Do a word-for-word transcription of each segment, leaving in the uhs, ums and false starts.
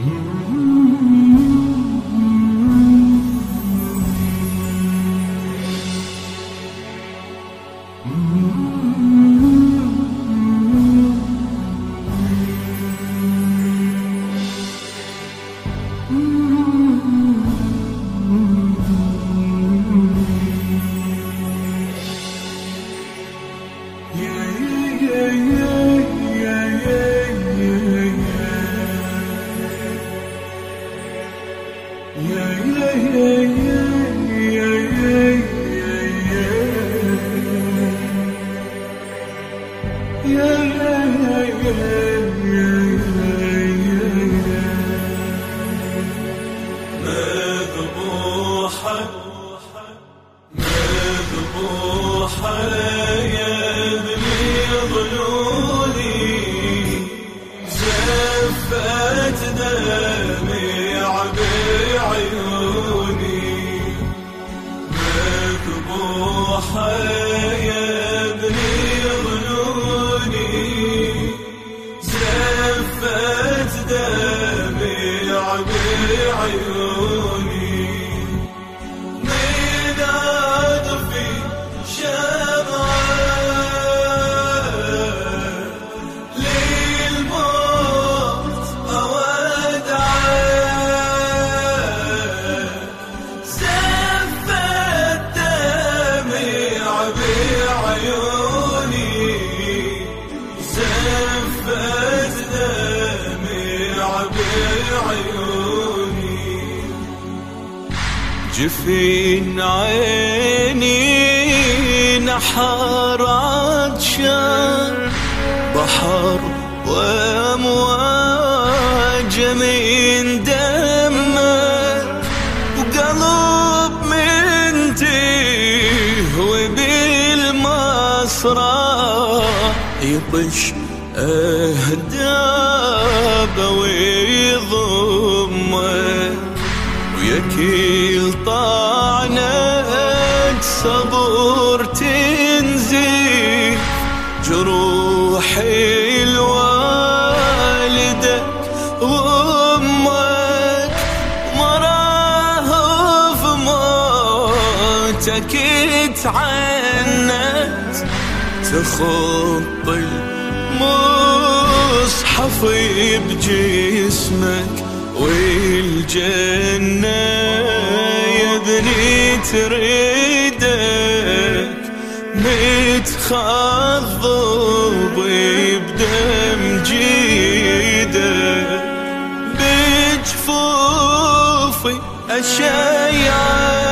مذبوحة يا ابني ظلولي، زفت دمع بعيوني. مذبوحة يا ابني ظلولي، زفت دمع بعيوني. جفين عيني نحر عطشان، بحر وامواج من دمك، وقلب من تيه وبالمسرح يطش أهدابه ويضمك، ويكيل طعنك صبر تنزي جروحي لوالدك وامك. مراه في موتك تعنت، تخط المصحف بجسمك، والجنة يا ابني تريدك، متخضب بدم جيدك، بجفوفي أشيعك.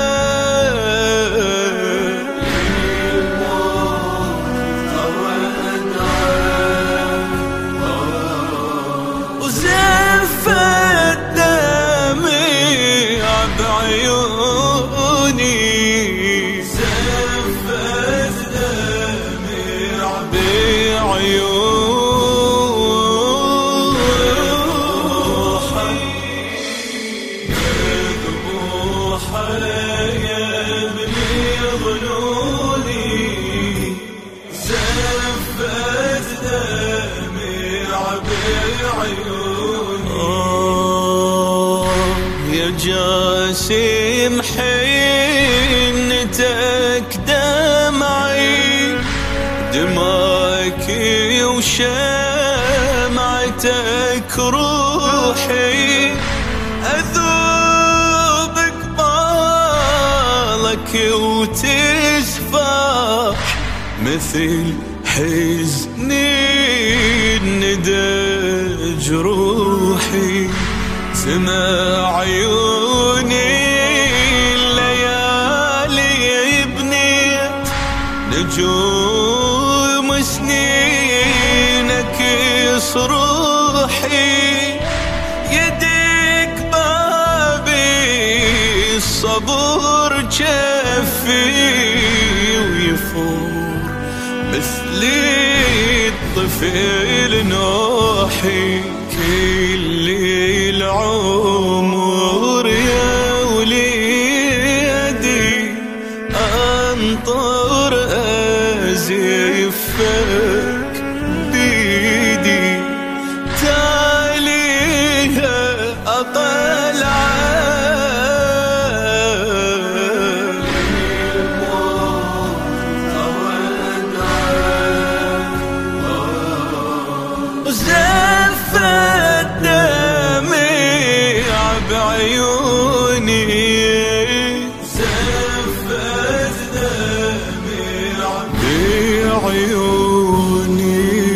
يا جاسم حنتك دمعي، دماكي وشمعتك روحي، أذوب قبالك وتسفح مثل حزني الندى جروحي. سمع عيوني الليالي بنيت نجوم سنينك صروحي، يدك بابي الصبر جفي، ويفور مثل الطفل نوحي. كل العمر يا وليدي أنطر أزفك بيدي، تاليها وزفت دمع بعيوني، زفت دمع بعيوني.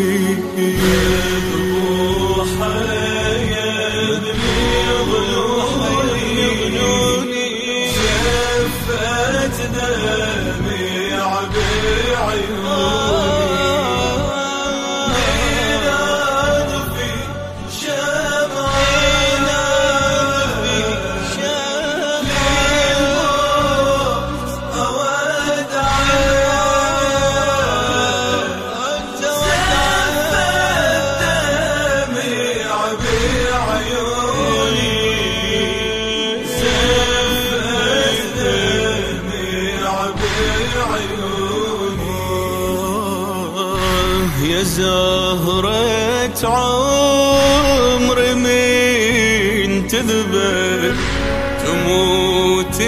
يا زهرة عمر من تذبل تموت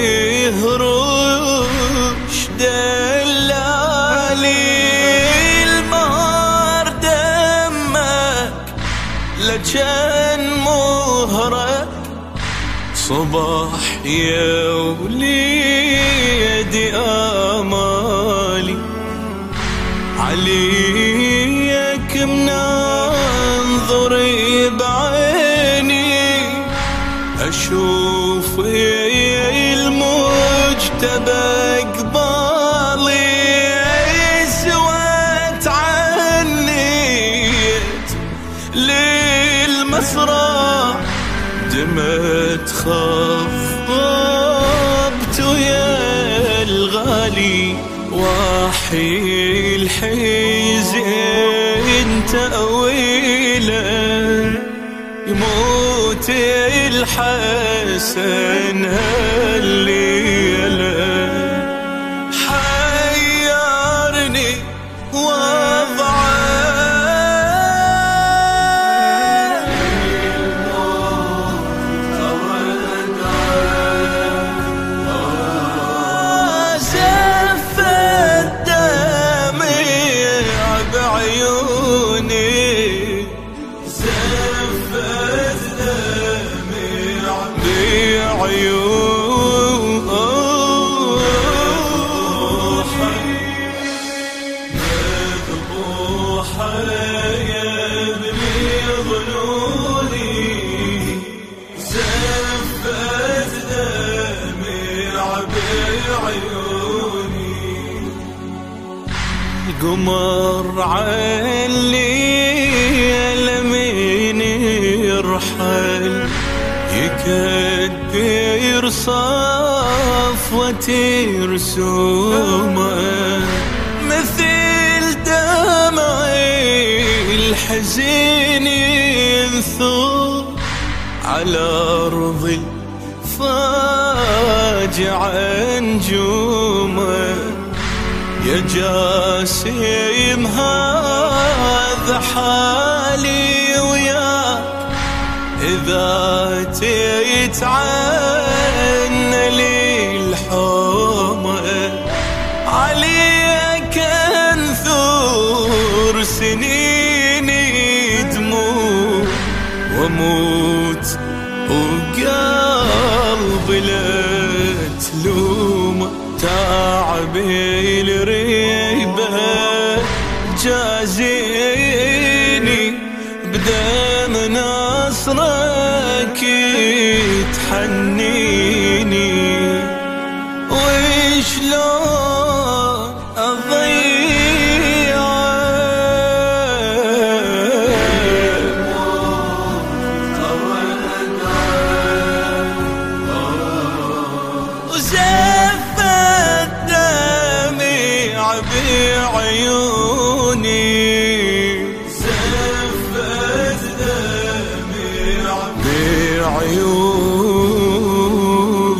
هروش دلالي، المهر دمك لجن مهرك صباح يا وليدي آمالي، عليك مننظر بعيني أشوف المجتبى قبالي، سوت عنيت للمسرح دمت خضبت ويا الغالي، وحي الحزن تأويله يموت الحسن هالليلة، حيرني وضعه قمر عليل من يرحل يكدر صفوة رسومه، مثل دمع الحزين ينثور على أرض الفاجعة نجومه، يا جاسم هذا حالي وياك إذا تتعنى لي الحومة، عليك انثور سنيني دموع واموت وقلبي لا تلومه، تعبي الريبة جازيني بدم نصرك تحنيني، وشلون أضيع بعيوني، زفت دمع بعيوني.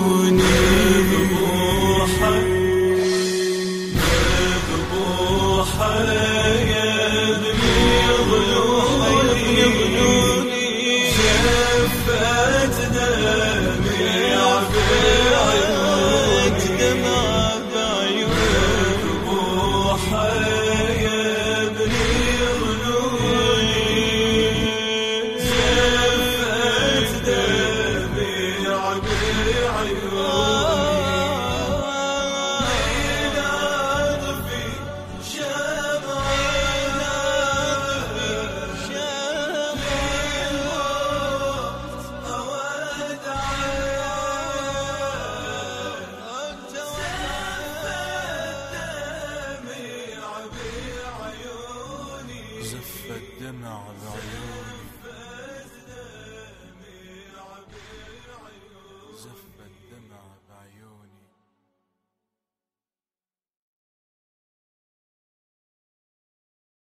دمع بعيوني.